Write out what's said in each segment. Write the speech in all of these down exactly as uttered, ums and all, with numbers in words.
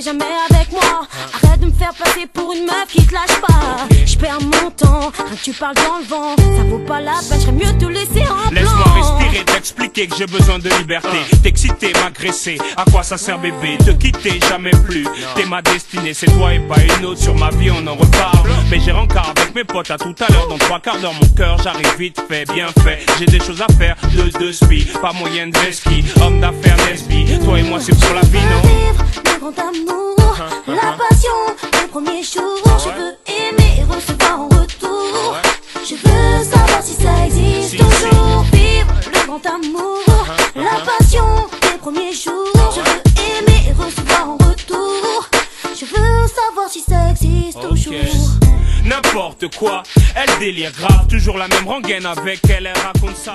jamais avec moi. Arrête de me faire passer pour une meuf qui te lâche pas. J'perds mon temps, rien que tu parles dans le vent. Ça vaut pas la peine, j'serais mieux te laisser en blanc. Laisse-moi respirer, t'expliquer que j'ai besoin de liberté. T'exciter, m'agresser, à quoi ça sert bébé? Te quitter, jamais plus. T'es ma destinée, c'est toi et pas une autre. Sur ma vie on en reparle. Mais j'ai rencard avec mes potes à tout à l'heure. Dans trois quarts d'heure mon cœur, j'arrive vite fait, bien fait. J'ai des choses à faire, de deux spi. Pas moyen de ski, homme d'affaires lesbi. Toi et moi c'est pour la vie, non? Le grand amour, la passion, les premiers jours. Je veux aimer et recevoir en retour. Je veux savoir si ça existe toujours. Vivre le grand amour, la passion, les premiers jours. Je veux aimer et recevoir en retour. Je veux savoir si ça existe toujours. N'importe quoi, elle délire grave. Toujours la même rengaine avec elle, elle raconte ça.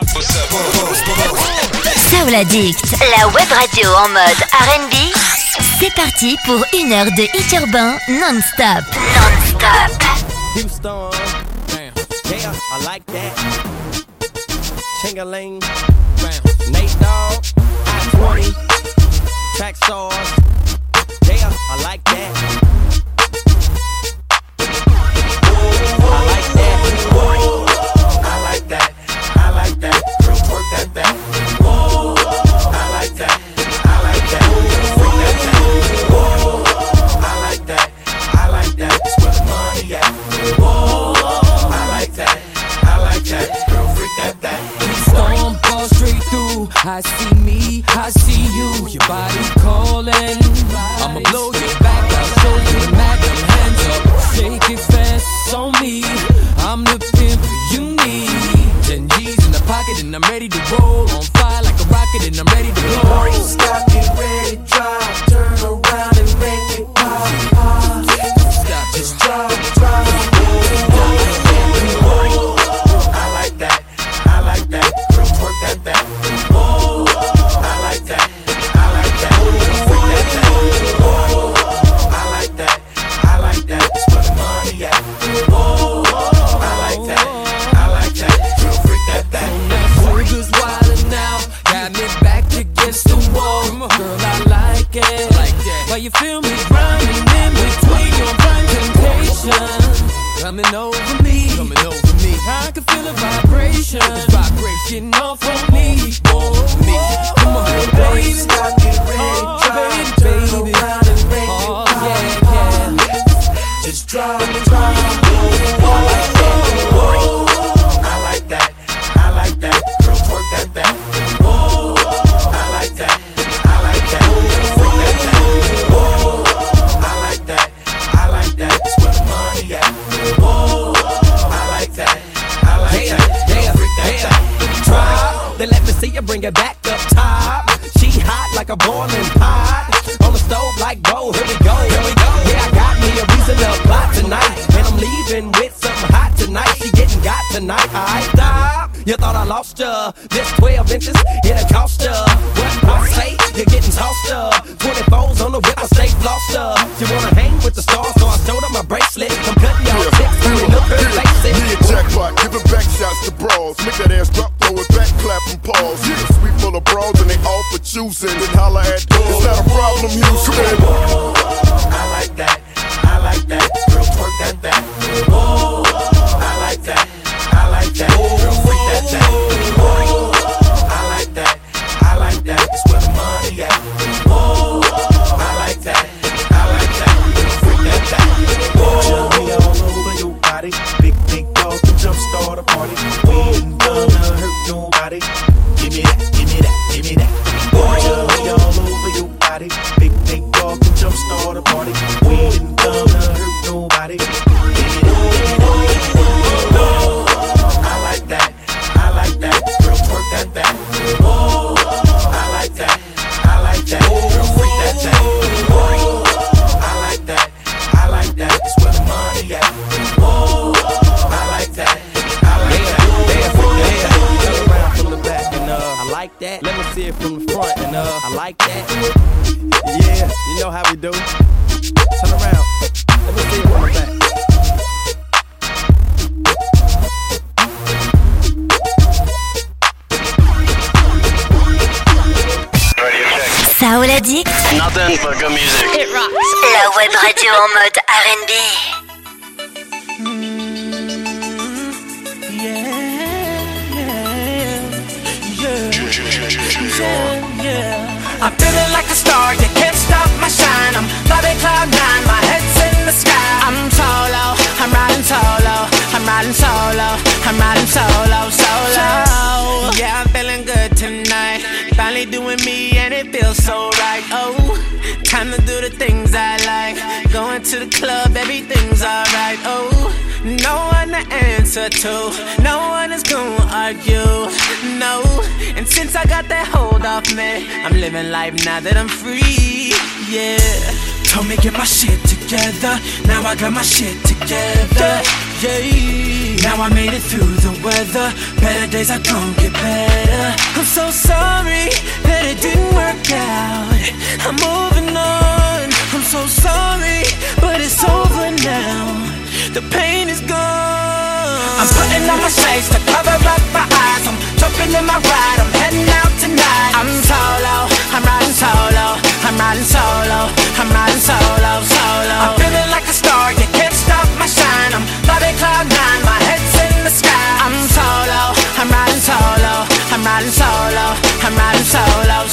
Soul Addict, la web radio en mode R and B. C'est parti pour une heure de hit urbain non-stop. Non-stop. Houston, damn, yeah, I like that. Ching-a-ling, bam. Nate Dogg, I twenty, track stars, yeah, I like that. I like that. Whoa, I like that. I like that. Girl, work that back. Whoa, I like that. I like that. Bring that back. Whoa, I like that. I like that. It's where the money at. Whoa, I like that. I like that. Girl, freak that back. Storm ball straight through. I see me, I see you. Your body calling. I'ma blow your back. I'll show you the magnum. Hands up, shake it fast on me. I'm the pimp you need. Ten G's in the pocket and I'm ready to roll. On fire like a rocket and I'm ready to blow. Stop, get ready, drive, turn around and make it pop, pop. Stop, just drive, drive. Whoa, I like that, I like that. Girl, work that back. Whoa, I like that, I like that. Freak that back. Whoa, I like that, I like that. It's where the money at. Whoa, I like that, I like that. Girl, freak that back. Sugar's wildin' now, got me back against the wall. Girl, I like it. Like that. Why you feel me grinding in between your blind temptation? Coming over me, coming over me. I can feel a vibration, vibration off on me, oh, me. Come on, baby, Stop, get ready, oh, drive, baby, turn baby. around and make Oh, it pop, yeah, yeah. just drive, drive. Whoa, I like that. Whoa, I like that. I like that. Girl, work that back. Whoa, I like that. I like that. Freak that back. Whoa, I like that. I like that. It's where the money at. Whoa, I like that. I like Yeah, that. yeah, Freak that yeah. back. Try, then let me see you bring it back up top. She hot like a boiling pot. On the stove like, whoa, here we go, here we go. Yeah, I got me a reason to plot tonight. And I'm leaving with something hot tonight. She getting got tonight, alright, stop. You thought I lost ya. This twelve inches, it'll cost ya. What I say, you're getting tossed up. twenty-fours on the whip, I stay flossed up. You wanna hang with the stars, so I showed up my bracelet. I'm cutting y'all chicks, turning up her faces. Me and Jackpot, giving back shots to bras. Make that ass drop, throw it back, clap and pause. Yeah, sweet full of bras and they all for choosing. Then holla at doors, it's not a problem, Houston. Whoa, I like that. I like that. Girl, work that back. Whoa, I like that. I like that. Girl, freak that back. Whoa, I like that. I like that. It's where the money at. Whoa, I like that. I like that. Girl, freak that back. Whoa, jump me all over your body. Big, big dog can jump start a party. We ain't gonna hurt nobody. Give me that. Give me that. Give me that. Whoa, jump me all over your body. Big, big dog can jump start a party. We ain't gonna hurt nobody. Give me that. Give me that. Whoa, I like that. I like that. Girl, twerk that back. Whoa, I like that. I like that. Girl, freak that back. Whoa, I like that. I like that. It's where the money at. Whoa, I like that. I like that. Yeah, freak that back. Turn around from the back and uh, I like that. Let me see it from the front and uh, I like that. Yeah, you know how we do. Turn around. Let me see it from the back. Soul Addict. Nothing but good music. It rocks. La web radio en mode R and B. I'm feeling like a star, you can't stop my shine. I'm flying cloud nine, my head's in the sky. I'm solo, I'm riding solo, I'm riding solo, I'm riding solo, solo. Yeah, I'm feeling good tonight. Finally doing me and it feels so right. Oh, time to do the things I like. Going to the club, everything's alright. Oh, no one to answer to, no one is gonna argue, no. And since I got that hold off me, I'm living life now that I'm free, yeah. Told me get my shit together, now I got my shit together, yeah. Now I made it through the weather, better days are gonna get better. I'm so sorry that it didn't work out, I'm moving on. I'm so sorry, but it's over now. The pain is gone. I'm putting on my shades to cover up my eyes. I'm jumping in my ride, I'm heading out tonight. I'm solo, I'm riding solo, I'm riding solo, I'm riding solo, solo. I'm feeling like a star, you can't stop my shine. I'm flying cloud nine, my head's in the sky. I'm solo, I'm riding solo, I'm riding solo, I'm riding solo,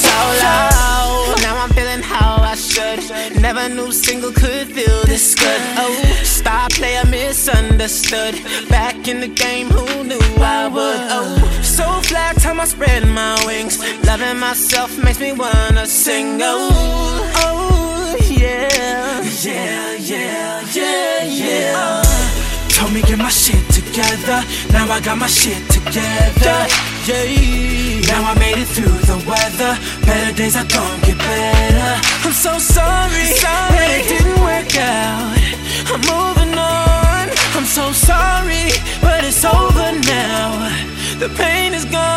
solo. Now I'm feeling how I should. Never knew single could feel this good. Oh, star player misunderstood. Back in the game, who knew I would? Oh, so flat, time I spread my wings. Loving myself makes me wanna sing. Oh, oh, yeah, yeah, yeah, yeah, yeah. Uh, told me get my shit together, now I got my shit together, yeah. Now I made it through the weather, better days are gonna get better. I'm so sorry, sorry that it didn't work out. I'm moving on, I'm so sorry, but it's over now. The pain is gone.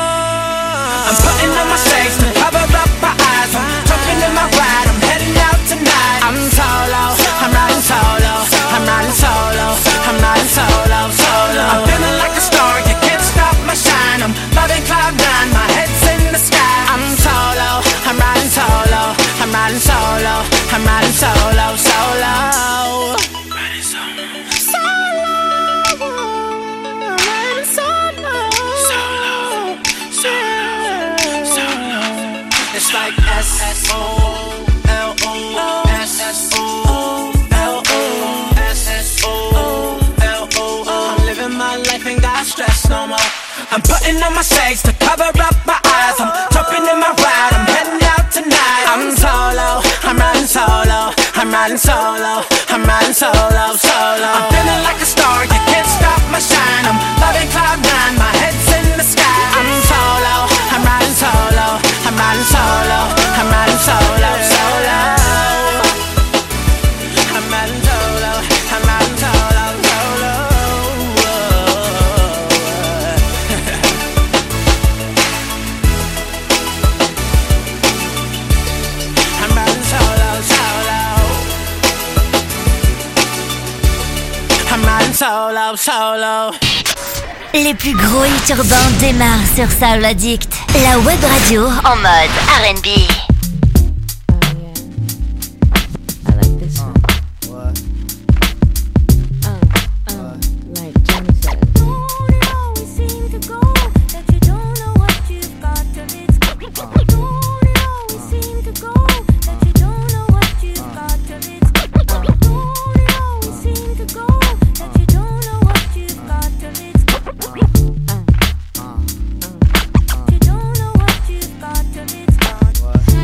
I'm putting on my shades to cover up my eyes. I'm jumping in my ride, I'm heading out tonight. I'm solo, I'm riding solo, I'm riding solo, I'm riding solo, solo. I'm feeling like a star, you can't stop my shine. I'm loving cloud nine, my head's in the sky. I'm solo, I'm riding solo, I'm riding solo, I'm riding solo, solo. Riding solo, solo, riding solo, solo, solo, solo. It's like S S O L O S S O L O S S O L O. I'm living my life, ain't got stress no more. I'm putting on my shades to cover up my eyes. I'm jumping in my ride, I'm heading out tonight. I'm solo, I'm riding solo, I'm riding solo, I'm riding solo, solo. I'm feeling like a star, you can't stop my shine. I'm loving cloud nine, my head's in the sky. I'm solo, I'm riding solo, I'm riding solo, I'm riding solo, solo. I'm riding solo, I'm riding solo, solo. I'm riding solo, solo. I'm riding solo, solo. Les plus gros hits urbains démarrent sur Soul Addict, la web radio en mode R and B. You don't know what you've got till it's gone.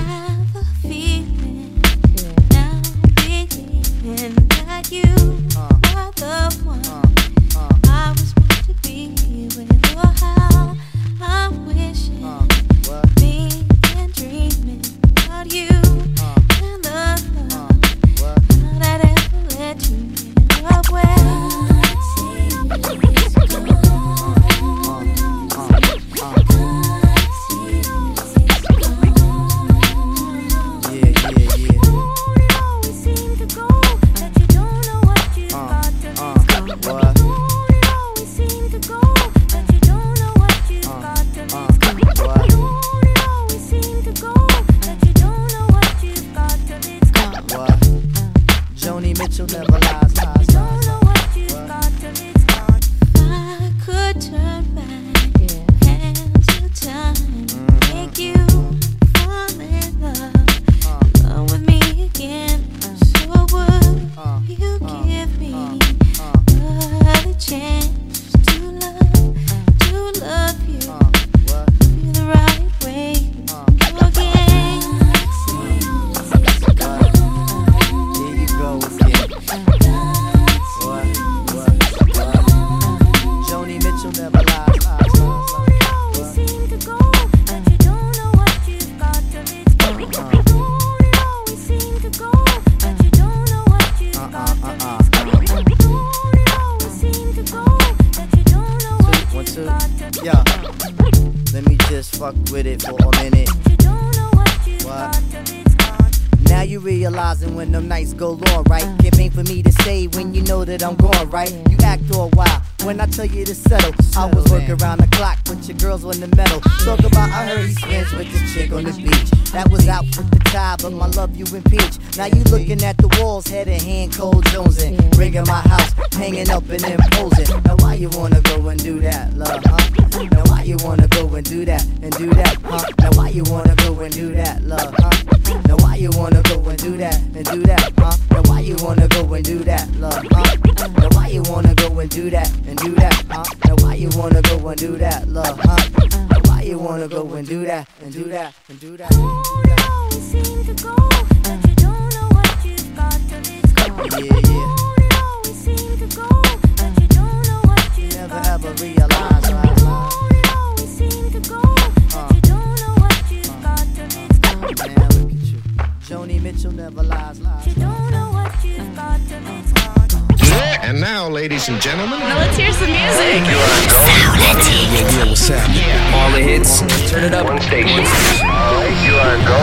just fuck with it for a minute. What? Now you realizing when them nights go long, right? It ain't for me to say when you know that I'm gone, right? You act all wild when I tell you to settle. I was working around the clock, but your girls on the metal. Talk about I heard he's friends with this chick on the beach. That was out with the tie, but my love you impeach. Now you looking at the walls, head and hand, cold jonesing. Rigging my house, hanging up and imposing. Now why you wanna go and do that, love, huh? Now why you wanna go and do that, and do that, huh? Now why you wanna go and do that, love, huh? Now why you wanna go and do that, and do that, huh? Now why you wanna go and do that, love, huh? Now why you wanna go and do that, and do that, huh? Now why you wanna go and do that, love, huh? Now why you wanna go and do that, and do that, and do that, and do that. Always seem to go, but you don't know what you've got till it's gone. Yeah, yeah. It always seem to go, but you don't know what you've Never got ever till it's realize, gone. right, love? It always seem to go, but you don't know what you've got till it's gone. Man, look at you. Joni Mitchell never lies, lies. You don't know what you've got till it's gone. And now, ladies and gentlemen, now let's hear some music. Yeah, what's happening? All the hits, turn it up. One station. You are go.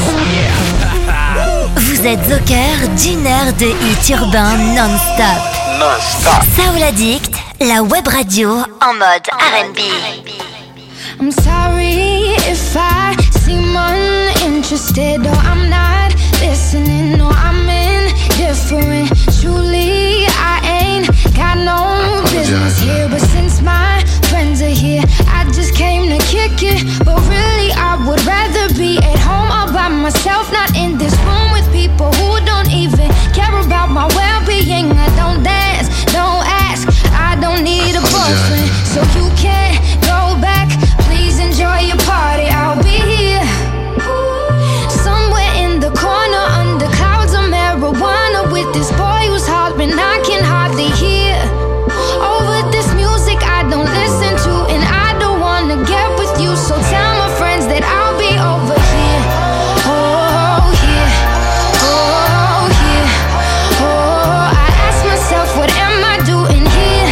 Vous êtes au cœur d'une heure de hits urbains non-stop. Non-stop. Soul Addict, la web radio en mode R and B. I'm sorry if I seem uninterested or I'm not listening or I'm indifferent. Truly, I ain't got no business here, but since my friends are here, I just came to kick it. But really, I would rather be at home all by myself, not in this room with people who don't even care about my well-being. I don't dance, don't ask, I don't need a boyfriend, so you can't go back. Please enjoy your party, I'll be here somewhere in the corner under clouds of marijuana with this boy who's hollering I can hardly hear. Over this music I don't listen to, and I don't wanna get with you, so tell my friends that I'll be over here. Oh yeah, oh yeah, oh, I ask myself what am I doing here.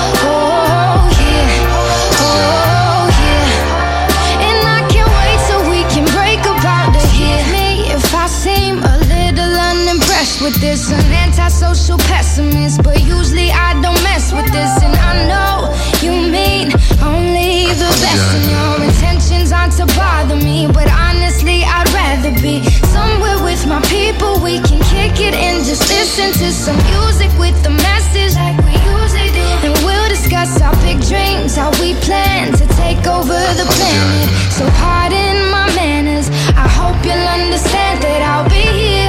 Oh yeah, oh yeah, and I can't wait till we can break up out of here. Me if I seem a little unimpressed with this, an antisocial pessimist, but usually I don't mess with this, and I know you mean only the best, and your intentions aren't to bother me, but honestly I'd rather be somewhere with my people. We can kick it and just listen to some music with the message like we usually do, and we'll discuss our big dreams, how we plan to take over the planet. So pardon my manners, I hope you'll understand that I'll be here,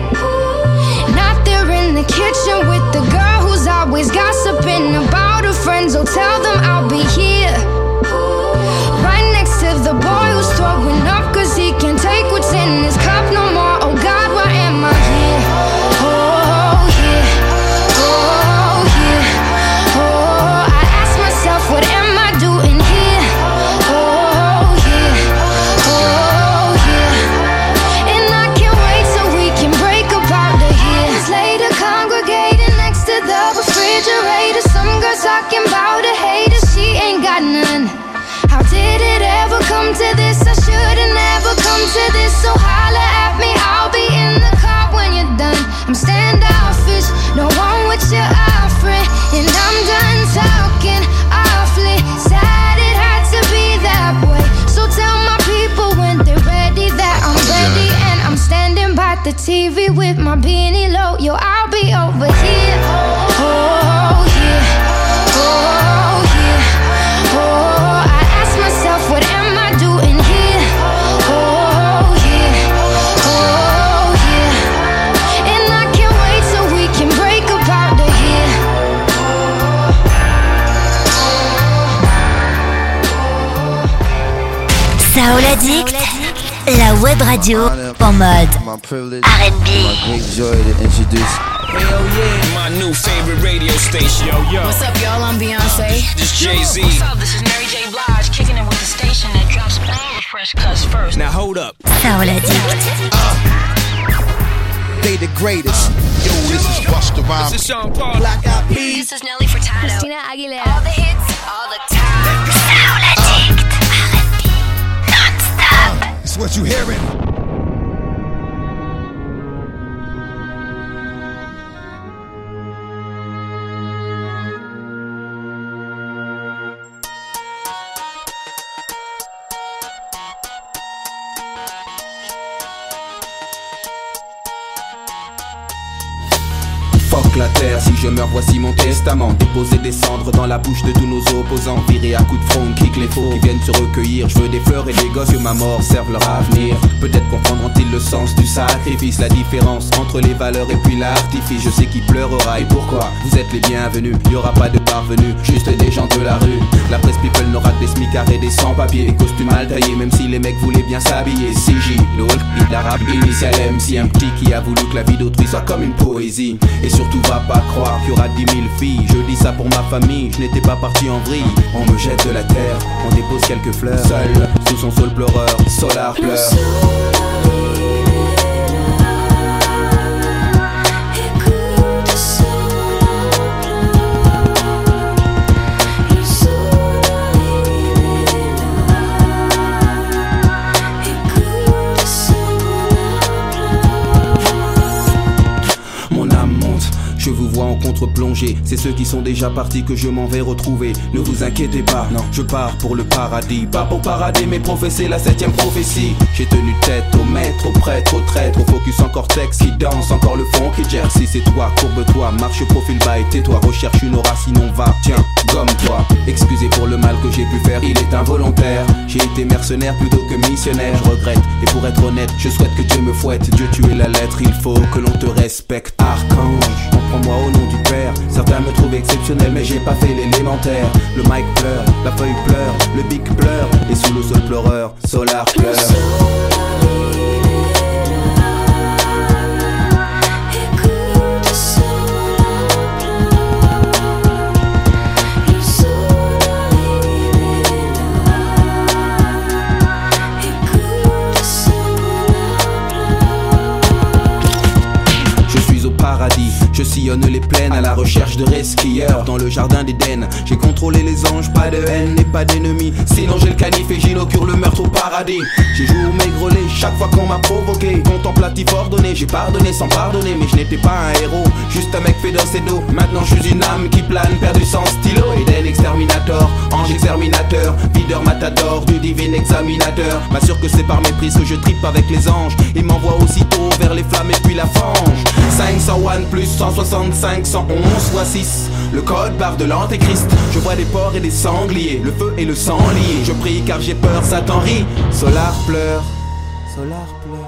not there in the kitchen with the girl who's always gossiping about her friends. Oh, tell them I'll be here right next to the boy who's throwing up cause he can't take what's in his cup no more. Oh God, why am I here? Oh yeah, oh yeah, oh, I ask myself what am I doing here? Oh yeah, oh yeah, and I can't wait till we can break up out of here. It's later congregating next to the refrigerator, some girl talking about a hater, she ain't got none. How did it ever come to this? I should've never come to this, so holla at me, I'll be in the car when you're done. I'm standoffish, no one what you're offering, and I'm done talking awfully sad it had to be that way. So tell my people when they're ready that I'm ready, and I'm standing by the T V with my beanie low. Yo, I'll be over here. Oh yeah, oh yeah, oh, I ask myself what am I doing here? Oh yeah, oh yeah, and I can't wait till we can break up out of here. Soul Addict, la web radio en mode R and B. My great joy to introduce. Hell yeah, my new favorite radio station. Yo, yo. What's up, y'all? I'm Beyonce. This Jay-Z. What's up? This is Mary J. Blige, kicking it with the station that drops all the fresh cuts first. Now hold up. Soul Addict. Uh, they the greatest. Yo, this is Busta Rhymes. This is Sean Paul. Black Eyed Peas. This is Nelly Furtado. Christina Aguilera. All the hits, all the time. Soul Addict. R and B. what you hearing. Fuck la terre, si je meurs voici mon testament. Déposer des cendres dans la bouche de tous nos opposants. Virer à coups de front, kick les faux qui viennent se recueillir. Je veux des fleurs et des gosses que ma mort serve leur avenir. Peut-être comprendront-ils le sens du sacrifice. La différence entre les valeurs et puis l'artifice. Je sais qui pleurera et pourquoi. Vous êtes les bienvenus, y aura pas de parvenus, juste des gens de la rue. La presse people n'aura que des smicards et des sans-papiers. Des costumes mal taillés même si les mecs voulaient bien s'habiller. C J, le Hulk, l'arabe initial M C. Un petit qui a voulu que la vie d'autrui soit comme une poésie. Et surtout va pas croire qu'il y aura dix mille filles. Je dis ça pour ma famille, je n'étais pas parti en vrille. On me jette de la terre, on dépose quelques fleurs. Seul, sous son sol pleureur, Solar pleure. Je vous vois en contre-plongée, c'est ceux qui sont déjà partis que je m'en vais retrouver. Ne vous inquiétez pas, non, je pars pour le paradis. Pas pour parader mais professer la septième prophétie. J'ai tenu tête au maître, au prêtre, au traître, au focus en cortex qui danse, encore le fond qui jersey. C'est toi, courbe-toi, marche profil bas et tais-toi. Recherche une aura sinon va, tiens, gomme-toi. Excusez pour le mal que j'ai pu faire, il est involontaire. J'ai été mercenaire plutôt que missionnaire, je regrette. Et pour être honnête, je souhaite que Dieu me fouette. Dieu tu es la lettre, il faut que l'on te respecte. Archange, prends-moi au nom du Père. Certains me trouvent exceptionnel mais j'ai pas fait l'élémentaire. Le mic pleure, la feuille pleure, le bic pleure. Et sous le sol pleureur, Solar pleure. Paradis, je sillonne les plaines à la recherche de resquilleurs. Dans le jardin d'Éden, j'ai contrôlé les anges, pas de haine et pas d'ennemis. Sinon j'ai le canif et j'inaugure le meurtre au paradis. J'ai joué au maigrelet chaque fois qu'on m'a provoqué. Contemplatif ordonné, j'ai pardonné sans pardonner. Mais je n'étais pas un héros, juste un mec fait d'os et d'eau. Maintenant je suis une âme qui plane, perdu sans stylo. Eden exterminator, ange exterminateur, videur matador du divin examinateur. M'assure que c'est par méprise que je tripe avec les anges. Il m'envoie aussitôt vers les flammes et puis la fange. cinq cent un plus cent soixante-cinq, cent onze fois six. Le code barre de l'antéchrist. Je vois des porcs et des sangliers, le feu et le sang liés. Je prie car j'ai peur, Satan rit. Solar pleure, Solar pleure.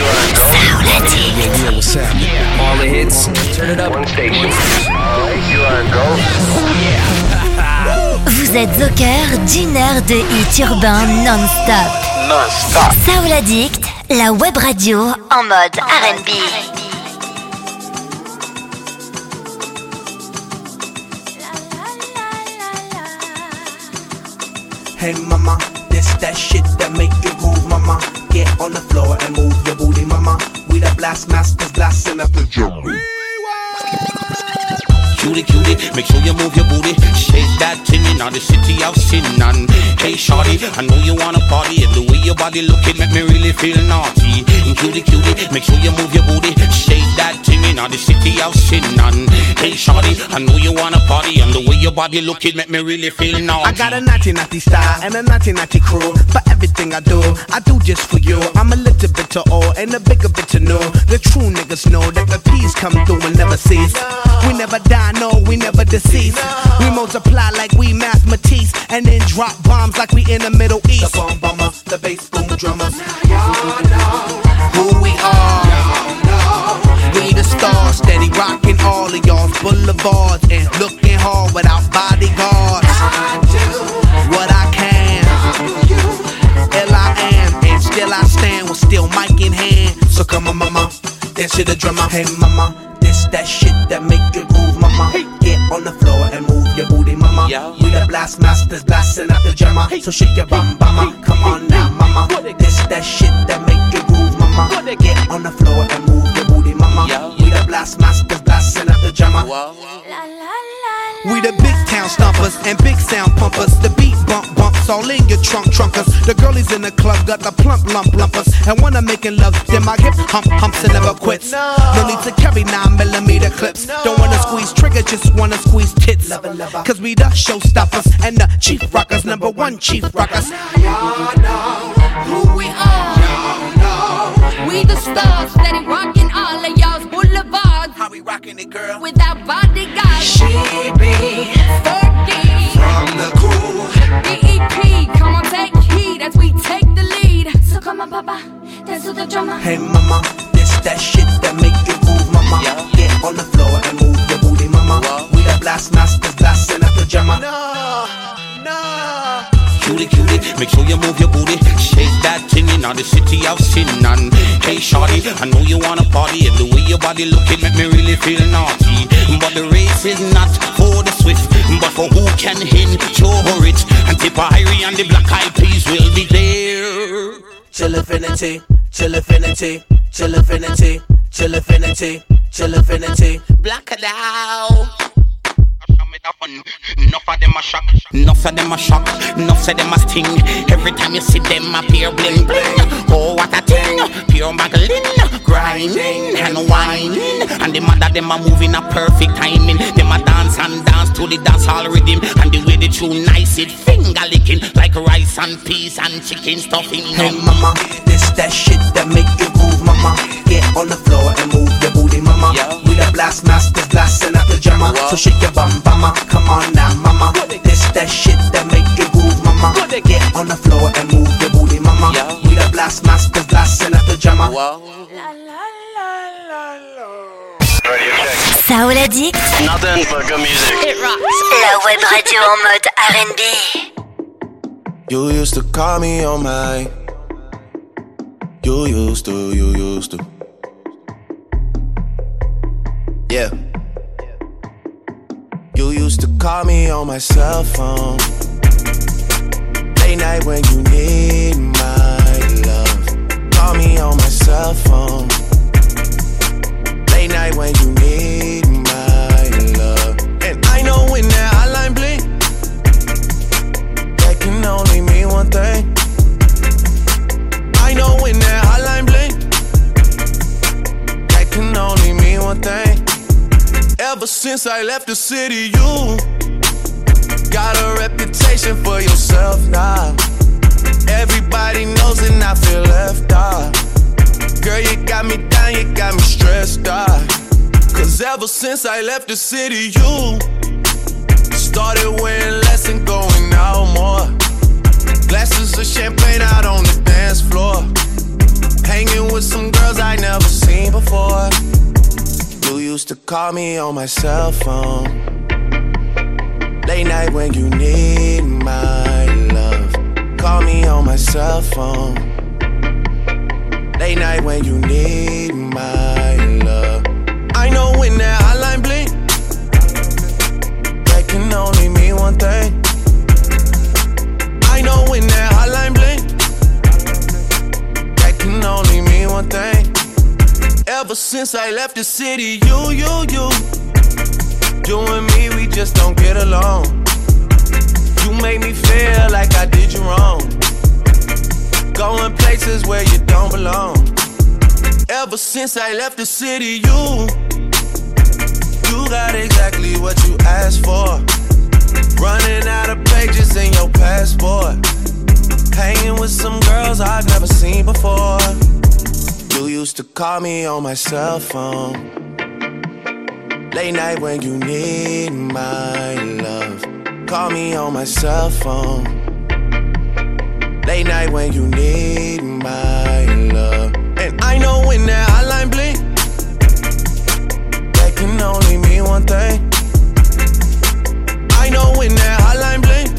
All the hits, turn it up. One station. Alright, you are are a ghost? Vous êtes au cœur d'une heure de hits urbains non-stop. Non-stop. Soul Addict, la web radio en mode R and B. Hey mama, this that shit that make you groove, mama. Get on the floor and move your booty, mama. We the blast masters blasting up the drum. Cutie, cutie, make sure you move your booty. Shake that thing in the city of sin. And hey, shorty, I know you wanna party. And the way your body looking make me really feel naughty. And cutie, cutie, make sure you move your booty. Shake that thing in the city of sin. And hey, shorty, I know you wanna party. And the way your body looking make me really feel naughty. I got a naughty naughty style and a naughty naughty crew. For everything I do, I do just for you. I'm a little bit to old and a bigger bit to know. The true niggas know that the peace come through and never cease. We never die, no, we never decease. We multiply like we mathematics, and then drop bombs like we in the Middle East. The bomb bomber, the bass boom drummers. Y'all know who we are. We the stars, steady rocking all of y'all's boulevards and looking hard without bodyguards. I do what I can. L I am, and still I stand with still mic in hand. So come on, mama, dance to the drummer. Hey, mama. This that shit that make you groove, mama. Get on the floor and move your booty, mama. We the blast masters blasting out the jammer. So shake your bum, mama. Come on now, mama. This that shit that make you groove, mama. Get on the floor and move your booty, mama. We the blast masters blasting out the jammer. We the big town stompers and big sound pumpers. The beat bump bumps all in your trunk trunkers. The girlies in the club got the plump lump lumpers. And when I'm making love, then my hip hump humps and never quits. No need to carry nine millimeter clips. Don't wanna squeeze trigger, just wanna squeeze tits. Cause we the showstoppers and the chief rockers, number one chief rockers. Y'all know who we are. Y'all know we the stars, steady rocking all of y'all's boulevards. How we rocking it, girl? Without bodyguards. She be Fergie from the cool B E P, come on, take heed as we take the lead. So come on, papa, dance to the drummer. Hey, mama, this that shit that make you groove, mama. Get on the floor and move your booty, mama. We the blast masters blasting at the jammer. No, no. Cutie, cutie, make sure you move your booty. Shake that thing in the city of sin. And hey, shorty, I know you wanna party. And the way your body looking make me really feel naughty. But the race is not for the swift, but for who can endure it. And Tipperary and the Black Eyed Peas will be there. Chill infinity, chill infinity, chill infinity, chill infinity, chill infinity. Black it out. Enough of them a shock, enough of them a shock, enough of them a sting. Every time you see them appear bling bling. Oh what a thing, pure Magdalene, grinding and whining. And the mother them a moving a perfect timing. Them a dance and dance to the dance hall rhythm. And the way they tune nice it finger licking like rice and peas and chicken stuffing. Hey mama, this that shit that make you groove, mama. Get on the floor and move your booty, mama. We the blast masters blasting at the jammer. So shake your bum, mama. Come on now, mama. This that shit that make you groove, mama. Get on the floor and move your booty, mama. We the blast masters blasting at the jammer. Soul Addict. Nothing but good music. It rocks. La web radio en mode R and B. You used to call me on my. You used to, you used to. Yeah. You used to call me on my cell phone. Late night when you need my love. Call me on my cell phone. Late night when you need my love. And I know when that hotline blink, that can only mean one thing. I know when that hotline blink, that can only mean one thing. Ever since I left the city, you got a reputation for yourself now. Everybody knows and I feel left out. Girl, you got me down, you got me stressed out. Cause ever since I left the city, you started wearing less and going out more. Glasses of champagne out on the dance floor. Hanging with some girls I never seen before. You used to call me on my cell phone. Late night when you need my love. Call me on my cell phone. Late night when you need my love. I know when that hotline blink, that can only mean one thing. I know when that hotline blink, that can only mean one thing. Ever since I left the city, you, you, you, you and me, we just don't get along. You make me feel like I did you wrong. Going places where you don't belong. Ever since I left the city, you, you got exactly what you asked for. Running out of pages in your passport. Hanging with some girls I've never seen before. You used to call me on my cell phone. Late night when you need my love. Call me on my cell phone. Late night when you need my love. And I know when that hotline blink, that can only mean one thing. I know when that hotline blink,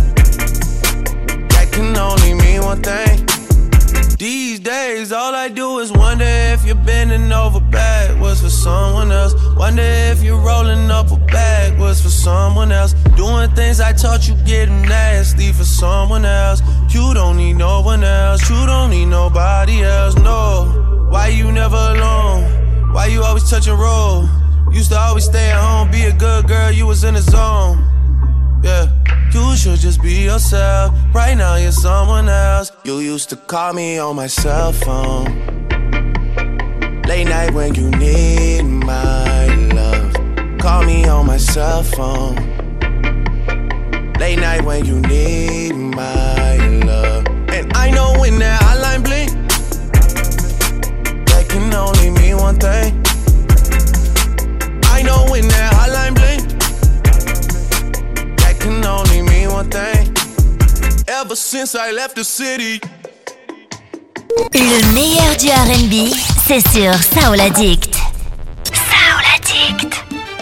that can only mean one thing. These days, all I do is wonder if you're bending over backwards for someone else. Wonder if you're rolling up a backwards for someone else. Doing things I taught you getting nasty for someone else. You don't need no one else. You don't need nobody else, no. Why you never alone? Why you always touch and roll? Used to always stay at home, be a good girl, you was in the zone. Yeah, you should just be yourself. Right now you're someone else. You used to call me on my cell phone. Late night when you need my love. Call me on my cell phone. Late night when you need my love. And I know when that hotline blink, that can only mean one thing. I know when that hotline blink, that can only mean one thing. Ever since I left the city. Le meilleur du R and B, c'est sur Soul Addict. Soul Addict.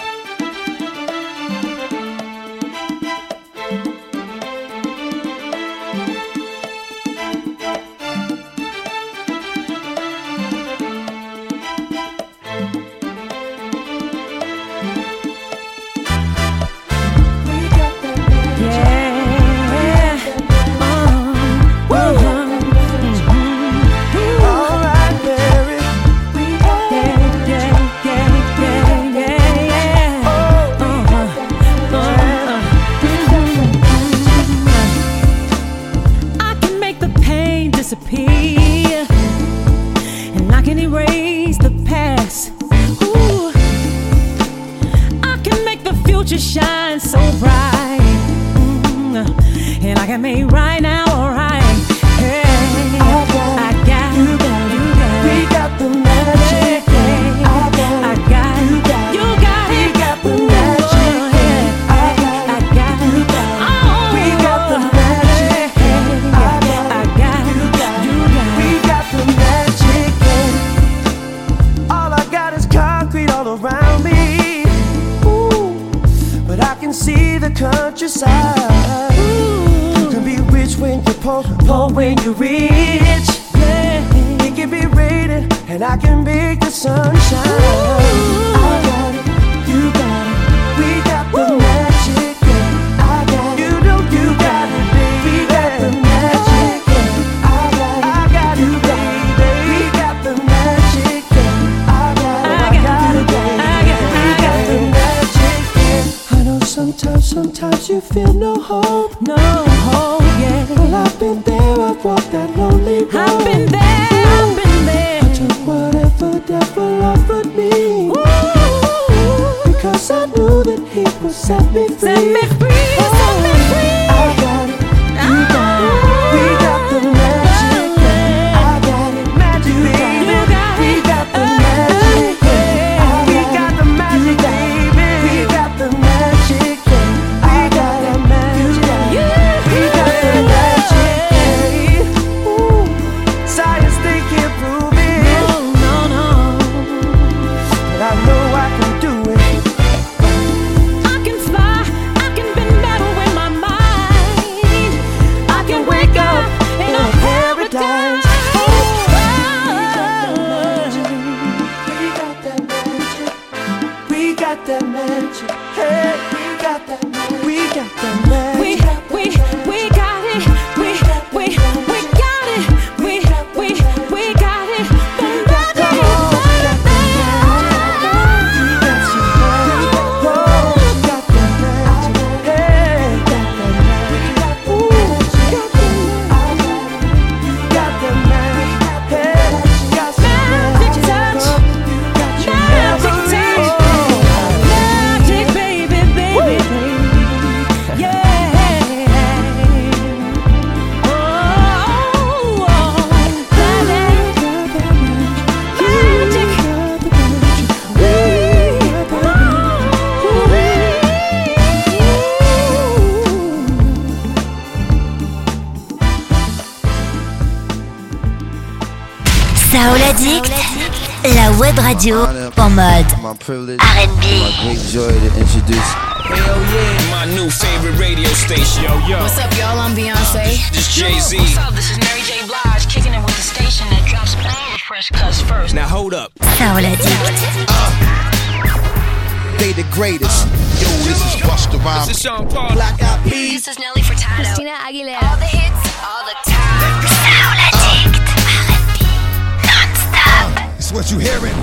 Sometimes you feel no hope, no hope, yeah. Well, I've been there, I've walked that lonely road. I've been there, I've been there. I took whatever devil offered me. Ooh. Because I knew that he would set me free. Set me free, oh, set me free. I got it, you got it, we got the magic, yeah. I got it, magic, you got it, you got it. We got the magic, yeah. We got the magic, baby. We got the magic. I can fly, I can bend down. got that magic. Hey, we got that magic. We got that magic. We, we, we got it. We, we, we got it. We, we, we got it. The magic is Saoul Addict, la web radio en mode R and B. My great joy to introduce. Hell yeah, my new favorite radio station. Yo, yo. What's up, y'all? I'm Beyonce. This Jay-Z. What's up? This is Mary J. Blige, kicking it with the station that drops all the fresh cuts first. Now hold up. Saoul Addict. Uh, they the greatest. Yo, this is Busta Rhymes. This is Sean Paul. Black Eyed Peas. This is Nelly Furtado. Christina Aguilera. All the hits, all the time. Saoul Addict. R and B. Non-stop. It's what you hearing.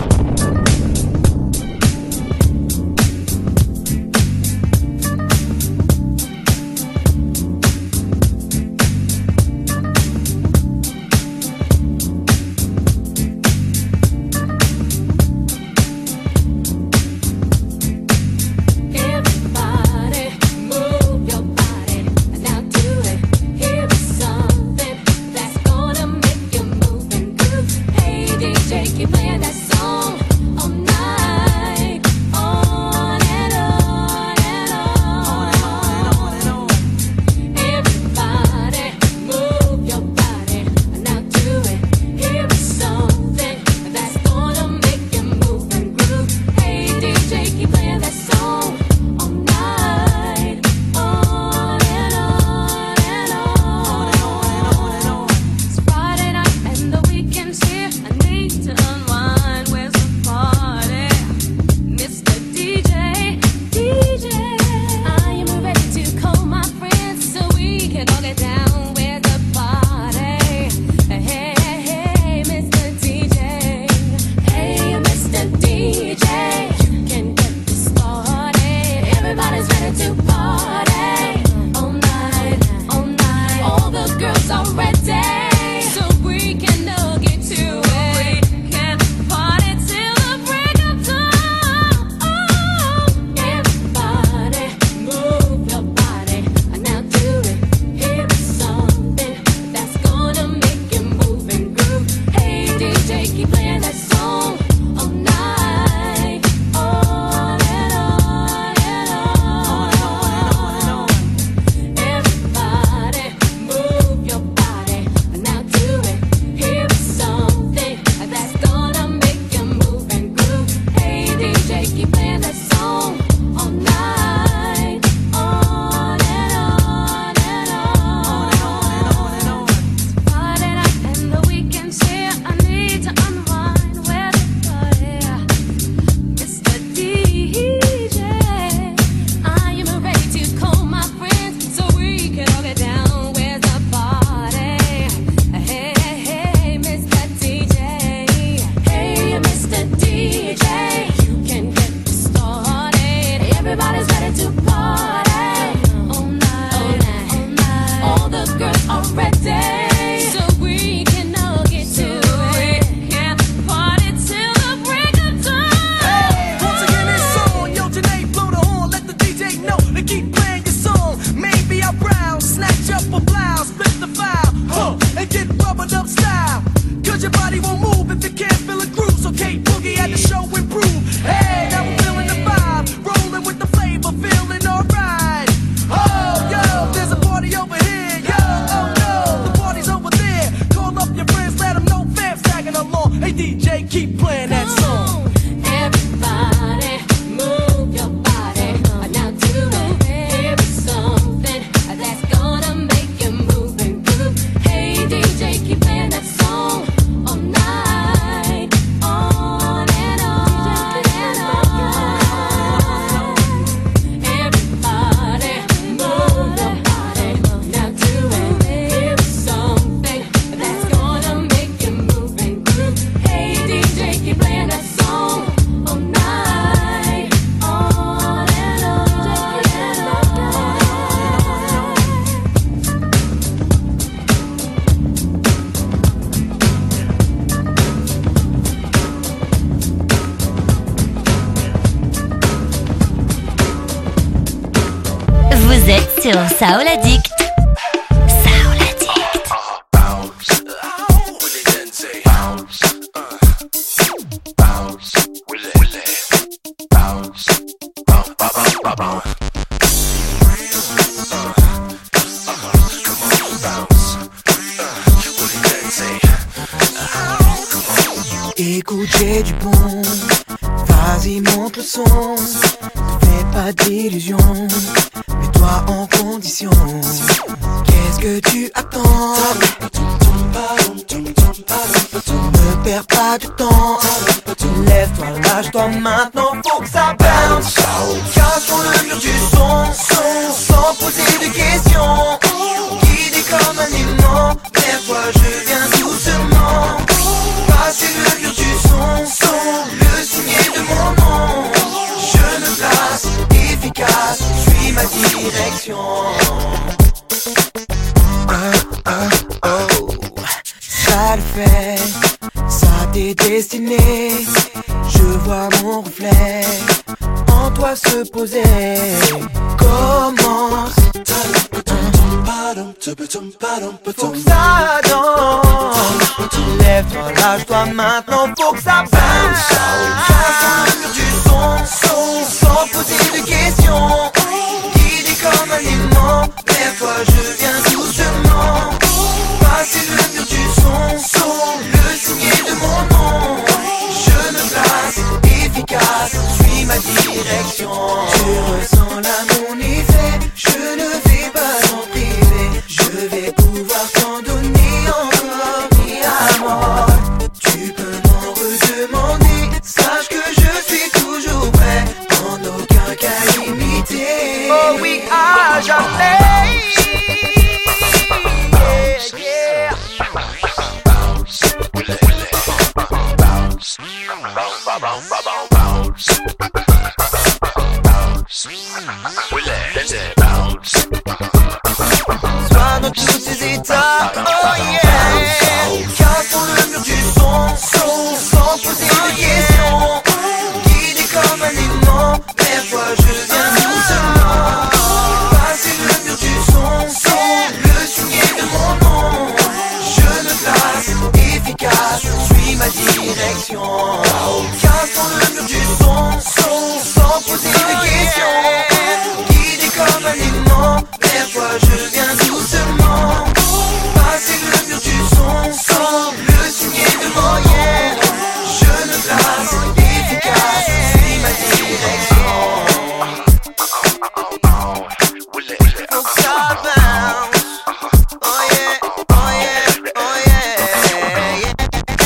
Keep playing that song. êtes sur Soul Addict. Soul Addict. Écoute, j'ai du bon, vas-y monte le son. Ne fais pas d'illusions, mets-toi en condition. Qu'est-ce que tu attends? Ne perds pas du temps. Lève-toi, lâche-toi maintenant, faut que ça bounce. Cassons le mur du son, son, sans poser de questions. Guidé comme un aimant, lève-toi, je viens doucement. Passer le mur du son, son, le signet de mon nom. Je me place, efficace, suis ma direction. Oh, oh, oh, ça le fait, ça t'est destiné. Je vois mon reflet en toi se poser. Commence. Faut que ça danse. Lève-toi, lâche-toi maintenant, faut que ça bounce. Casse le mur du son, son, sans poser de questions. Guidé comme un aimant, lève-toi, je viens doucement. Passer le mur du son, son, le signet de mon nom. Je me place, efficace, suis ma direction. Tu ressens là mon effet, je ne vais pas en priver. Je vais pouvoir t'en donner encore mis à mort. Tu peux m'en redemander, sache que je suis toujours prêt, en aucun cas limité. Oh oui, à jamais. Sois dans tous ces états, oh yeah. Cassons le mur du son, son, sans poser de questions. Guidé comme un aimant, lève-toi, je viens doucement. Passer le mur du son, son, le signet de mon nom. Je me place, efficace, suis ma direction. Cassons le mur du son, son, sans poser de questions. Guidé comme un aimant, lève-toi, je viens doucement. Passer le mur du son, son, le signet de mon yeah. Je me place, efficace, suis ma direction. Faut que ça bounce. Oh yeah, oh yeah, oh yeah, yeah.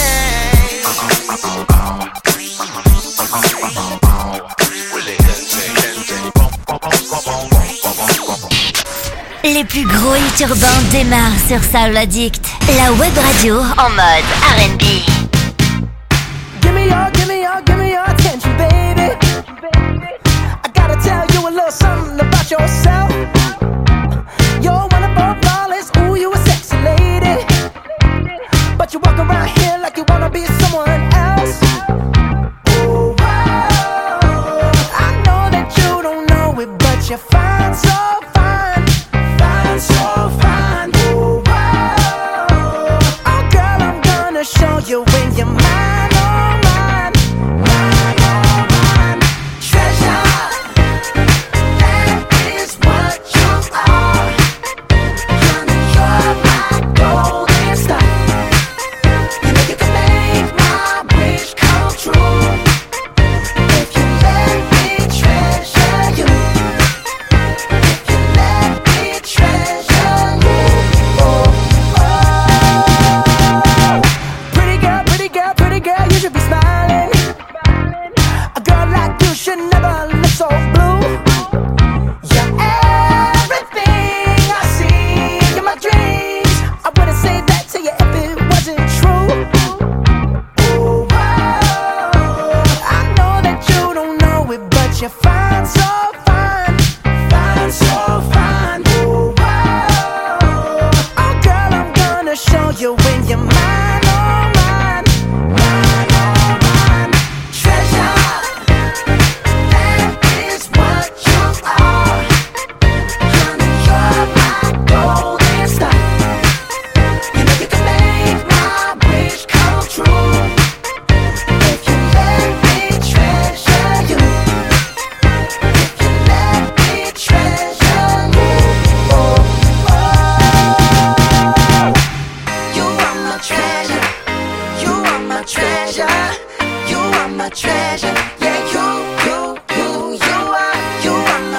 Les plus gros hits urbains démarrent sur Soul Addict, la web radio en mode R and B. Give me your, give me your, give me your attention, baby. I gotta tell you a little something about yourself. You're one of our flawless, ooh, you a sexy lady. But you walk around here like you wanna be someone else. Oh, wow. I know that you don't know it, but you're fine, so fine. Fine, so fine. Oh, wow. Oh, girl, I'm gonna show you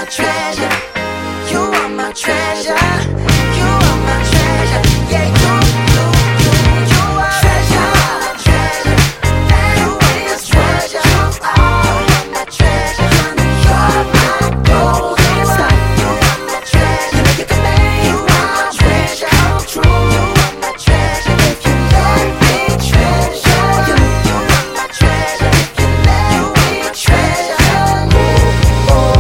treasure. You are my treasure. You are my treasure. Yeah, you, you, you, you are treasure. Treasure. You are my treasure. You are my treasure. You are my gold. You are my treasure. You can make you are my treasure come true. You are my treasure. If you let me treasure you, you are my treasure. If you let me treasure you, oh, oh.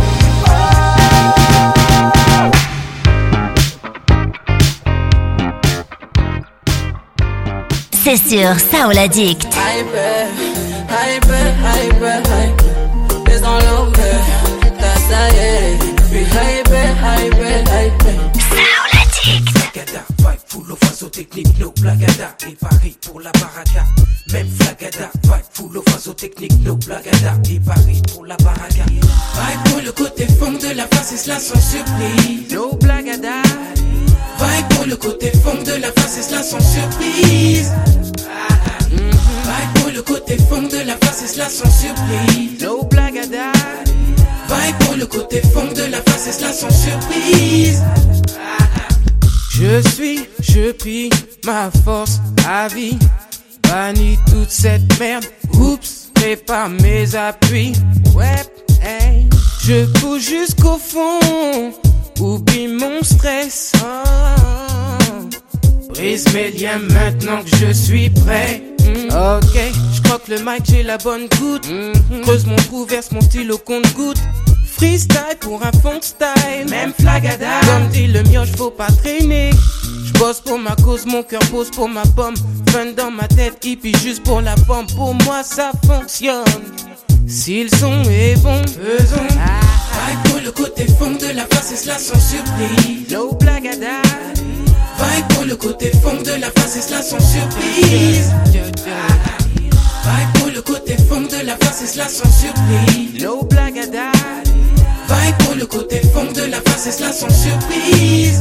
C'est sur Soul Addict. Hyper, hyper, hyper, hyper. It's all over. That's a yeah. Be hyper, hyper, hyper. Soul Addict. Flagada, vibe full of façon technique, no blagada. Et Paris pour la baraka. Même flagada, vibe full of façon technique, no blagada. Et Paris pour la baraka. Vibe pour le côté fond de la face et cela sans surprise. No blagada. Vibe pour le côté fond de la face et cela sans surprise. Vibe pour le côté fond de la face et cela sans surprise. No blagada. Vibe pour le côté fond de la face et cela sans surprise. Je suis, je prie ma force à vie. Bannis toute cette merde. Oups, prépare mes appuis. Ouais, hey. Je pousse jusqu'au fond. Oublie mon stress. Oh. Brise mes liens maintenant que je suis prêt. Mm. Ok, je croque le mic, j'ai la bonne goutte. Mm-hmm. Creuse mon trou, verse mon stylo compte-goutte. Freestyle pour un fond de style. Même flagada. Comme dit le mioche, faut pas traîner. J'bosse pour ma cause, mon cœur pose pour ma pomme. Fun dans ma tête, hippie juste pour la pomme. Pour moi ça fonctionne. Si le son est bon, faisons. Ah. Vibe pour le côté fond de la face et cela sans surprise. No blagada. Vibe pour le côté fond de la face et cela sans surprise. Vibe pour le côté fond de la face et cela sans surprise. No blagada. Vibe pour le côté fond de la face et cela sans surprise.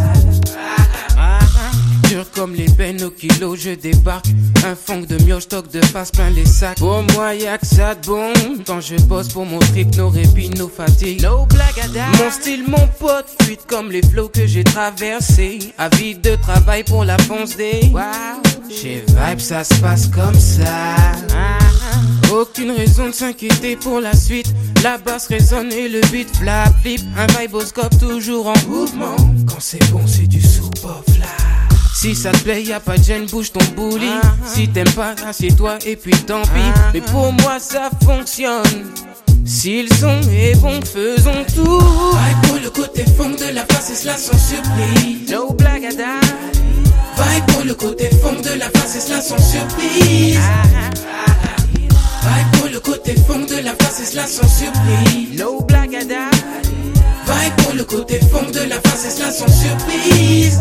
Dur comme les peines au kilo, je débarque. Un fond de mioche, stock de face plein les sacs. Pour moi y'a que ça de bon. Quand je bosse pour mon trip, nos répits, nos fatigues. No blagada. Mon style, mon pote, fuite comme les flots que j'ai traversés. Avide de travail pour la fonce des. Wow. Chez Vibe ça se passe comme ça. Aucune raison de s'inquiéter pour la suite. La basse résonne et le beat flap flip. Un viboscope toujours en mouvement. Quand c'est bon c'est du super fly. Si ça te plaît, y'a pas de gêne, bouge ton bouli. Uh-huh. Si t'aimes pas, assieds-toi et puis tant pis. Uh-huh. Mais pour moi ça fonctionne. Si le son est bon, faisons tout. Vibe pour le côté fond de la face et cela sans surprise. No blagada. Vibe pour le côté fond de la face et cela sans surprise. Uh-huh. Vibe pour le côté fond de la face et cela sans surprise. No blagada. Vibe pour le côté fond de la face et cela sans surprise.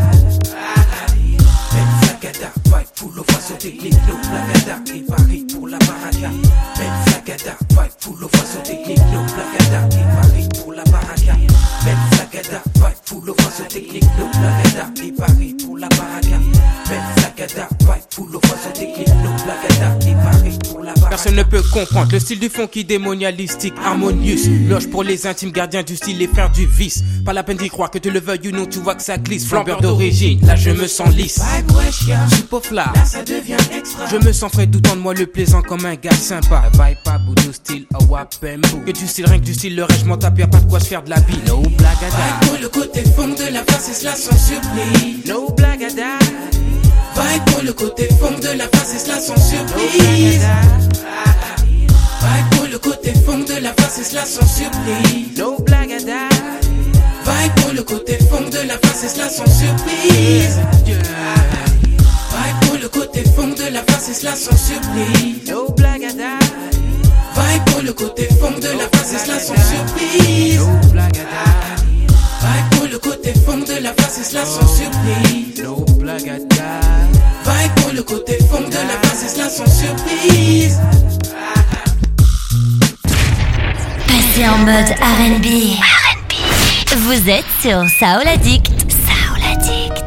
Vibe full of façon technique, no blagada. Et Paris pour la baraka. Même flagada, vibe full of façon technique, no blagada. Et Paris pour la baraka. Même flagada, vibe full of façon technique, no blagada. Et Paris pour la baraka. Même flagada, vibe full of façon technique, no blagada. Et Paris pour la baraka. Personne ne peut comprendre le style du funky démonialistique, harmonious. Loge pour les intimes gardiens du style, les frères du vice. Pas la peine d'y croire que tu le veuilles ou non, tu vois que ça glisse. Flambeur d'origine, là je me sens lisse. Super fly, là ça devient extra. Je me sens frais tout en de moi le plaisant comme un gars sympa. Vibe pas boudou style a wapembo. Que du style rien que du style le reste je m'en tape y'a pas de quoi se faire de la bille. No blagada. Vibe pour le côté fond de la face et cela sans surprise. No blagada. Vibe pour le côté fond de la face et cela sans surprise. Vibe pour le côté fond de la face et cela sans surprise. No blagada. Vibe pour le côté fond de la face et cela sans surprise. Vibe pour le côté fond de la face et cela sans surprise. No blagada. Vibe pour le côté fond de la face et cela sans surprise. No blagada. Vibe pour le côté fond de la face et cela sans surprise. No blagada. Vibe pour le côté fond de la face et cela sans surprise. Passez en mode R and B. R and B. Vous êtes sur Soul Addict. Soul Addict.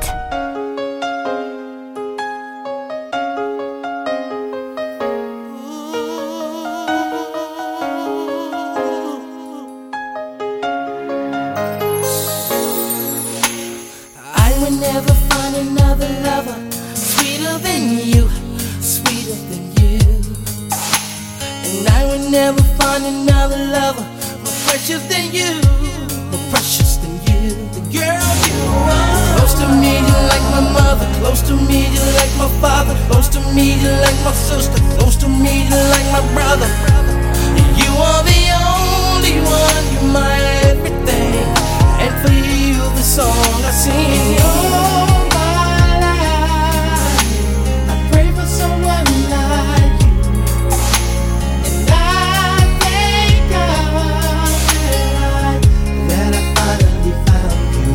precious than you, more precious than you, the girl you are. Close to me, you like my mother. Close to me, you like my father. Close to me, you like my sister. Close to me, you like my brother. You are the only one, you're my everything. And for you, the song I sing. All my life, I pray for someone like you. And I thank God that I finally found you.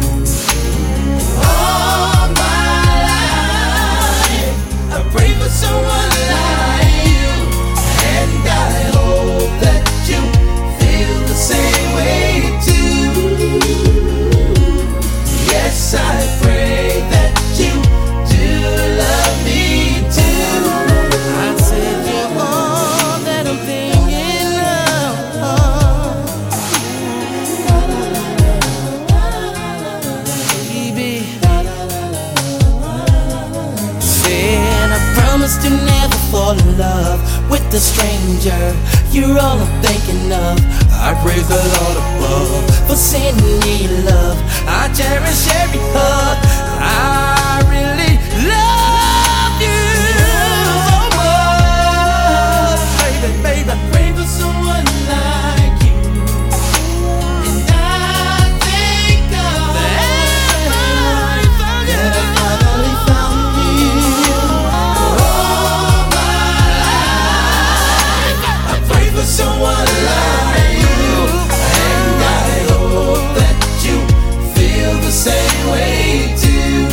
All my life, I pray for someone like you. And I hope that you feel the same way too. Yes, I pray that you do love me too. I said you're all that I'm thinking of, baby. Said I promised to never fall in love with a stranger. You're all I'm thinking of. I praise the Lord above for sending me love. I cherish every hug. I really love you so much, baby, baby. I pray for someone like you, and I thank God that I finally found you. All my life, I pray for someone like you, and I hope that you feel the same way too.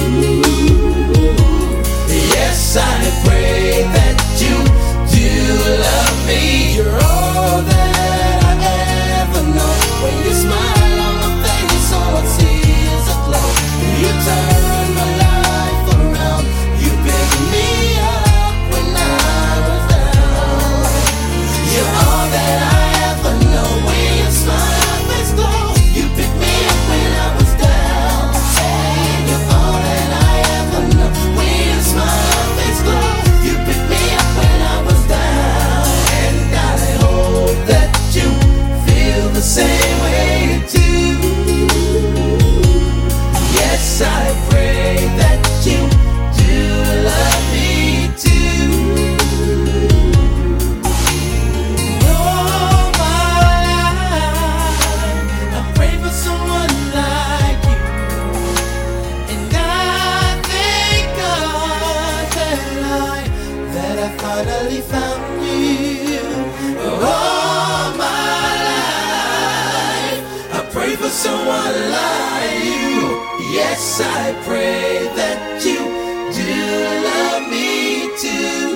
Yes, I pray that you do love me. You're all that I ever know. When you smile on my face, all I see is a glow. You turn my life around. You pick me up when I was down. You're all that I ever know. When you smile, my face glow. You pick me up when I was down. You're all that I ever know. When you smile, my face glow. You pick me up when I was down. And I hope that you feel the same way too. Yes, I pray that you do love me too. All my life, I pray for someone like you, and I thank God that I that I finally found you. All my life, I pray for someone like you. Yes, I pray that you do love me too.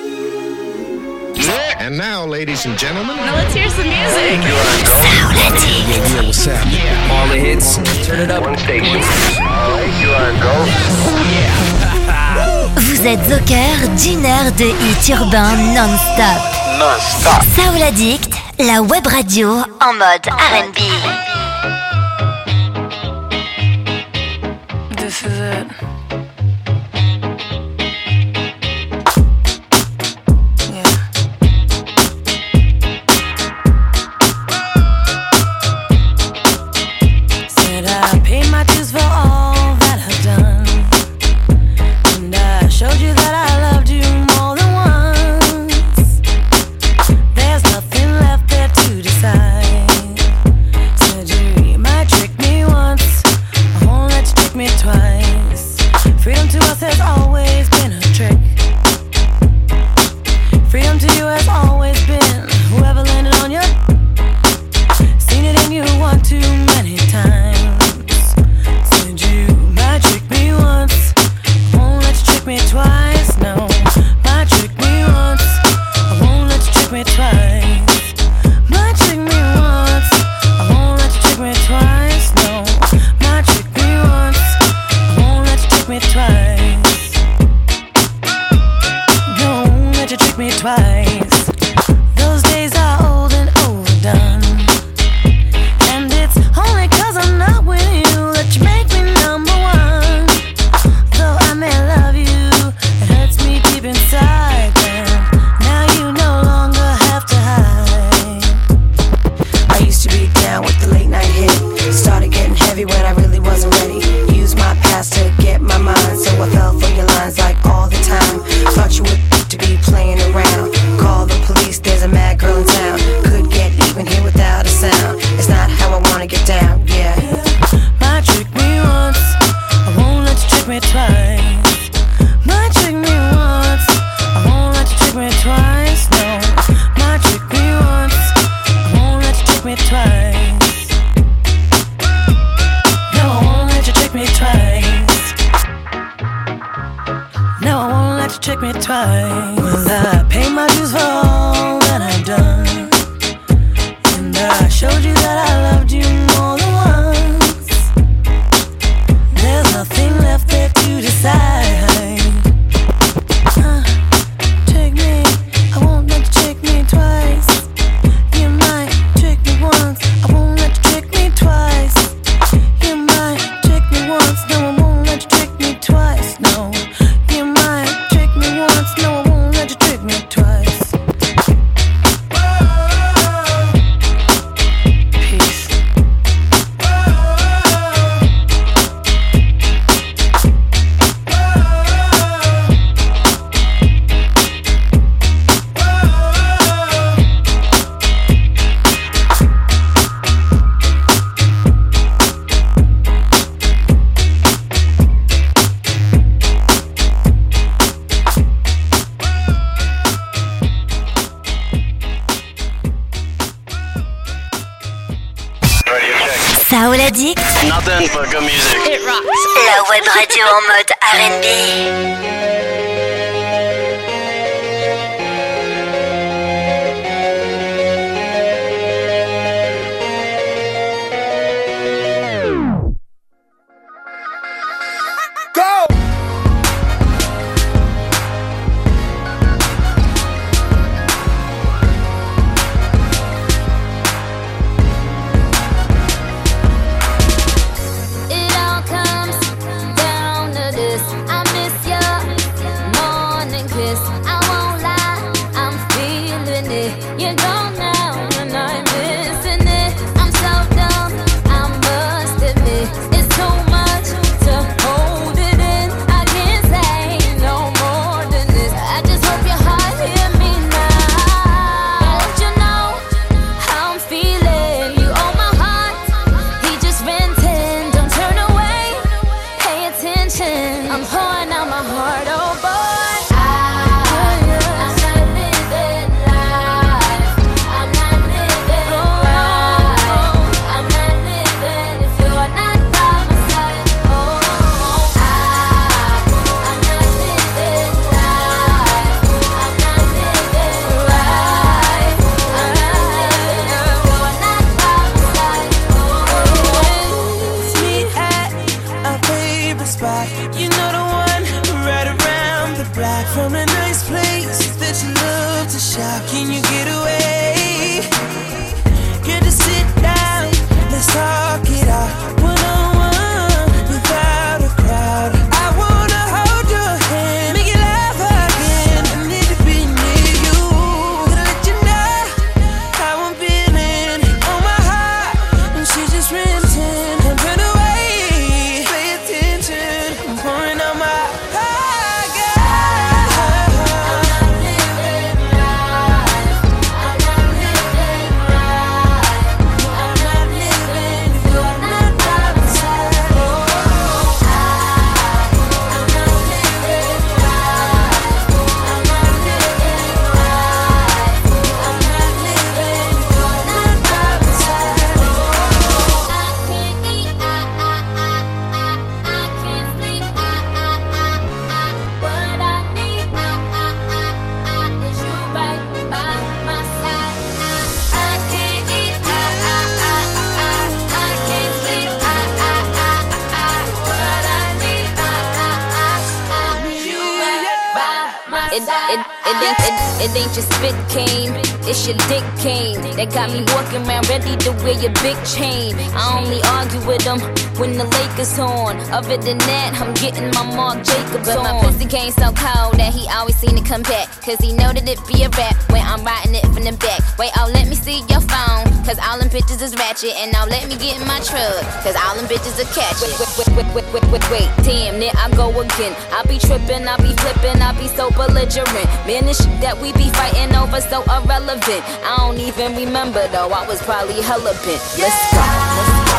And now, ladies and gentlemen, Now let's hear some music. yeah, yeah, what's happening? All the hits, turn it up. One station. Alright, you are go. Vous êtes au cœur d'une heure de hits urbains non-stop. Non-stop. Soul Addict, la web radio en mode R and B. This is it. Said I paid my dues for all that I've done, and I showed you that I loved you more than once. There's nothing left there to decide. Said trick me twice. Well, I pay my dues for all that I've done, and I showed you that I loved you more than once. There's nothing left there to decide. Uh, trick me, I won't let you trick me twice. You might trick me once, I won't let you trick me twice. You might trick me once, no, I won't let you trick me twice. No, you might trick me once, no, I won't let you trick me twice. Peace. Saoul Addict. Nothing but good music. It rocks. La web radio en mode R and B. It ain't your spit cane, it's your dick cane that got me walking around ready to wear your big chain. I only argue with them when the Lakers on. Other than that, I'm getting my Marc Jacobs on. But my pussy came so cold that he always seem to come back, cause he know that it be a rap when I'm riding it from the back. Wait, oh, let me see your phone, cause all them bitches is ratchet. And now let me get in my truck, cause all them bitches are catching. Wait, wait, wait, wait, wait, wait, wait, damn, there I go again. I be tripping, I be flipping, I be so belligerent. Man, this shit that we be fighting over so irrelevant. I don't even remember though, I was probably hella bent. Let's go, let's go.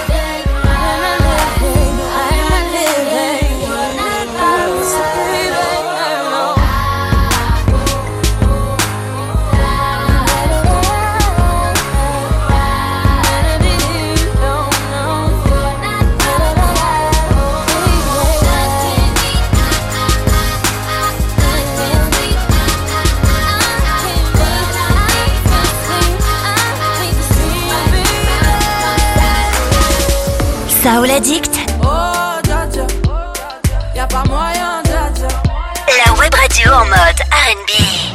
Baby Soul Addict. Oh, dja dja, y'a pas moyen, dja dja. La web radio en mode R and B.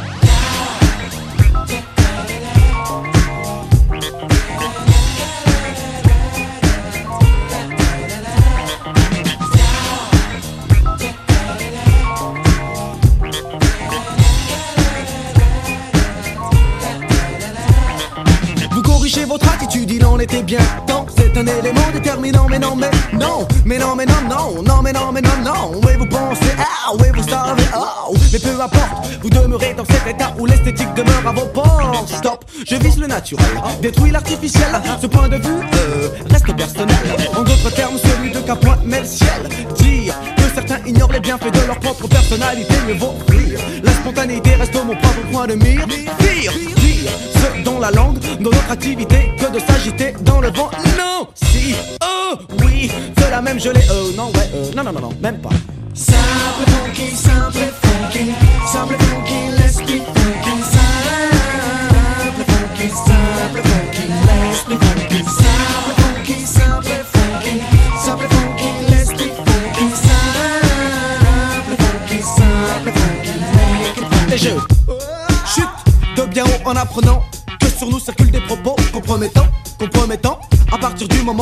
Corrigez votre attitude, il en était bien temps. C'est un élément déterminant, mais non, mais non, mais non, mais non, non, non, mais non, mais non, non. Oui, vous pensez, ah, oui, vous savez, oh, mais peu importe, vous demeurez dans cet état où l'esthétique demeure à vos portes. Stop, je vise le naturel, détruis l'artificiel. Ce point de vue euh, reste personnel. En d'autres termes, celui de Capoint met le ciel. Dire que certains ignorent les bienfaits de leur propre personnalité, mieux vaut rire. La spontanéité reste mon propre point de mire. Pire, dire ce dont la langue, dans notre activité, que de s'agiter dans le vent. Non, si, oh, oui, cela même je l'ai, euh, non, ouais, euh, non, non, non, non, même pas. Simple funky, simple funky, simple funky, let's be funky. Simple funky, simple funky, let's be funky. Simple funky, simple funky, simple funky, let's be funky. Simple funky, simple funky, make it funky. Et je chute de bien haut en apprenant que sur nous circulent des propos compromettants, compromettants. À partir du moment